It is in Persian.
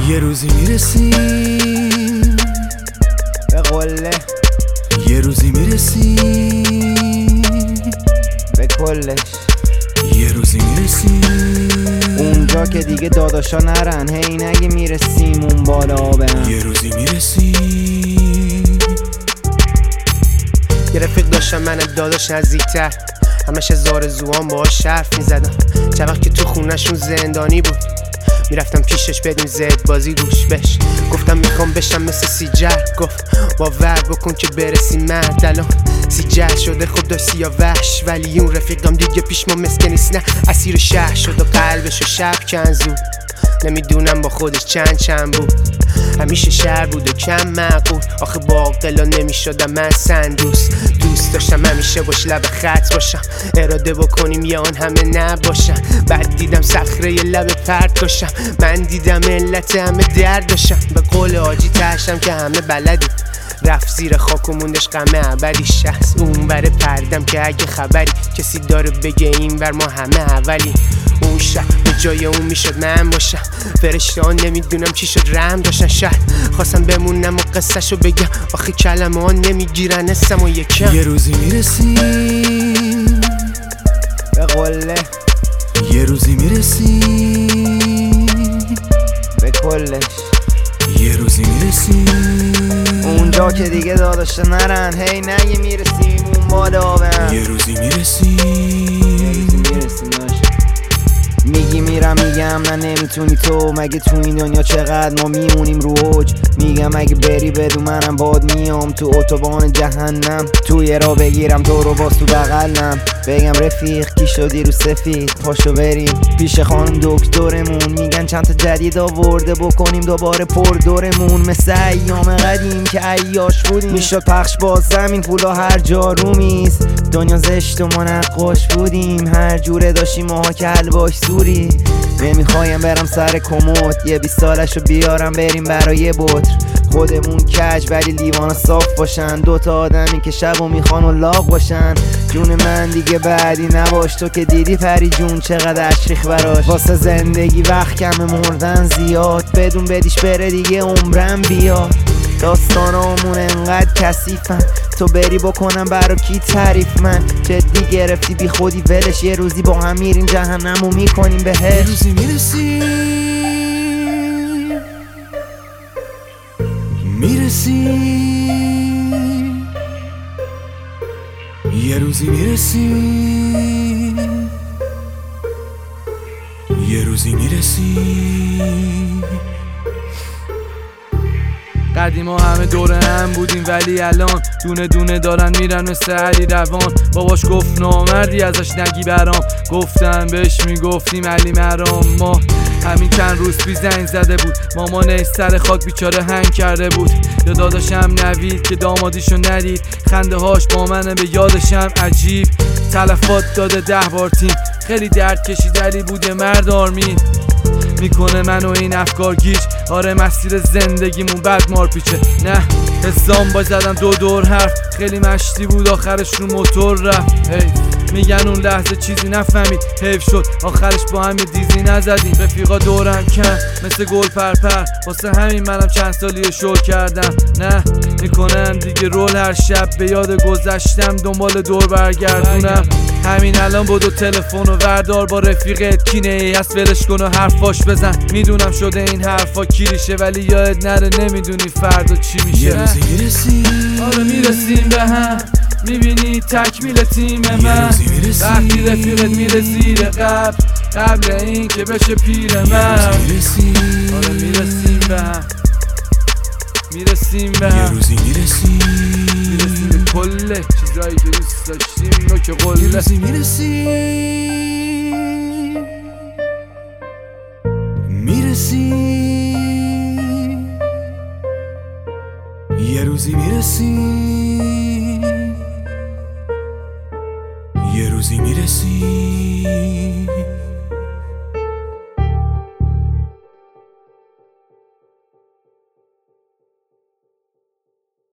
یه روزی میرسیم به قله، یه روزی میرسیم به کلش، یه روزی میرسیم اونجا که دیگه داداشا نرن. هی نگه میرسیم اون بالا آبن. یه روزی میرسیم. یه رفیق داشتم منم داداش نزدیکتر، همش از آرزوام باهاش حرف میزدم. چند وقت که تو خونشون زندانی بود میرفتم پیشش بدون زد بازی گوش بش. گفتم میخوام بشم مثل سیجر، گفت باور بکن که برسی مرد. الان سیجر شده خود داشت سیاوش، ولی اون رفیقم دیگه پیش ما مسکه نیست، نه اسیر شهر شد و قلبشو شب کن زود. نمیدونم با خودش چند بود، همیشه شهر بود و کم معقول. آخه با عاقلا نمیشدم من دوست داشتم همیشه باش لب خط باشم، اراده بکنیم یا آن همه نباشم. بعد دیدم صخره ی لب پرت باشم، من دیدم علت همه درد داشتم. به قول آجی تشم که همه بلدی، رفت زیر خاک و موندش غم ابدیش. از اون ور پردم که اگه خبری کسی داره بگه این ور ما همه اولی. اون شب به جای اون میشد من باشم، فرشته ها نمیدونم چی شد رحم داشتن. شاید خواستم بمونم و قصهشو بگم، آخه کلمه ها نمیگیرن اسم و یکم. یه روزی میرسیم به قله، یه روزی میرسیم به کلش، یه روزی میرسیم اونجا که دیگه داداشا نرن. هی نگه میرسیم اون بالا آبن. یه روزی میرسیم. میگی میرم میگم نه نمیتونی تو، مگه تو این دنیا چقدر ما میمونیم رو اوج. میگم اگه بری بدون منم باد میام تو اتوبان جهنم. توی را بگیرم تو رو باز تو بغلم، بگم رفیق کی شدی رو سفید، پاشو بریم پیش خانم دکترمون. میگن چند تا جدید آورده بکنیم دوباره پر دورمون، مثل ایام قدیم که عیاش بودیم. میشد پخش باز زمین پولا هر جا رو میز، دنیا زشت و ما نقاش بودیم. هر جوره داشتیم ماها که حلواش سوری. نمیخوایم برم سر کمد، یه 20 سالشو بیارم بریم برای بطر. خودمون کج ولی لیوانا صاف باشن، دوتا آدمی که شبو میخوان و لاغ باشن. جون من دیگه بعدی نباش، تو که دیدی پری جون چقدر اشریخ براش. واسه زندگی وقت کمه مردن زیاد، بدون بدیش بره دیگه عمرم بیاد. داستانامون انقدر کثیفن، تو بری بکنم برا کی تعریف. من جدی گرفتی بی خودی ولش، یه روزی با هم میریم جهنمو میکنیم بهش. یه روزی میرسیم میرسیم، یه روزی میرسیم، یه روزی میرسیم. قدیما همه دوره هم بودیم ولی الان دونه دونه دارن میرن مثل علی روان. باباش گفت نامردی ازش نگی برام، گفتم بهش میگفتیم علی مرام. ما همین چند روز بی زنگ زده بود، مامان سر خاک بیچاره هنگ کرده بود. یا داداشم نوید که دامادیشو ندید، خنده هاش با منه به یادشم عجیب. تلفات داده 10 بار تیم، خیلی درد کشید علی بود یه مرد آرمین. میکنه منو این افکار گیج، آره مسیر زندگیمون بد مار پیچه. نه حسام با زدم 2 دور حرف، خیلی مشتی بود آخرش رو موتور رفت. میگن اون لحظه چیزی نفهمید، حیف شد آخرش با هم یه دیزی نزدیم. رفیقا دورم کن مثل گل پرپر، واسه همین منم چند سالی شو کردم. نه میکنن دیگه رول هر شب، به یاد گذشتم دنبال دور برگردونم. همین الان بدو تلفن و وردار با رفیقت کینه ای هست ولش کن و حرفاش بزن. میدونم شده این حرفا کلیشه ولی یاد نره نمیدونی فردا چی میشه. یه روزی میرسیم، آره میرسیم به هم، میبینی تکمیل تیم من. وقتی رفیقت میره زیر قبل این که بشه پیر من. آره میرسیم به هم، میرسیم به هم، یه روزی میرسیم میرسیم به کل چیزایی که دوست داشتیم رو که قله. یه روزی میرسیم میرسیم، یه روزی میرسیم، یه روزی میرسیم.